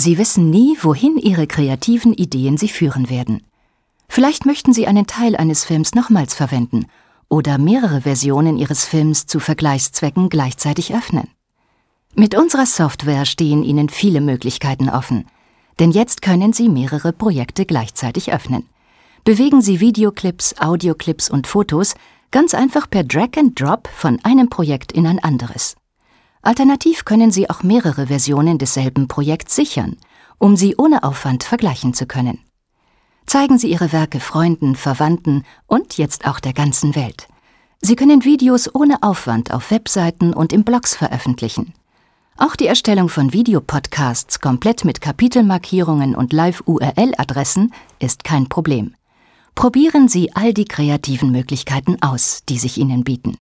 Sie wissen nie, wohin Ihre kreativen Ideen Sie führen werden. Vielleicht möchten Sie einen Teil eines Films nochmals verwenden oder mehrere Versionen Ihres Films zu Vergleichszwecken gleichzeitig öffnen. Mit unserer Software stehen Ihnen viele Möglichkeiten offen, denn jetzt können Sie mehrere Projekte gleichzeitig öffnen. Bewegen Sie Videoclips, Audioclips und Fotos ganz einfach per Drag and Drop von einem Projekt in ein anderes. Alternativ können Sie auch mehrere Versionen desselben Projekts sichern, um sie ohne Aufwand vergleichen zu können. Zeigen Sie Ihre Werke Freunden, Verwandten und jetzt auch der ganzen Welt. Sie können Videos ohne Aufwand auf Webseiten und in Blogs veröffentlichen. Auch die Erstellung von Videopodcasts komplett mit Kapitelmarkierungen und Live-URL-Adressen ist kein Problem. Probieren Sie all die kreativen Möglichkeiten aus, die sich Ihnen bieten.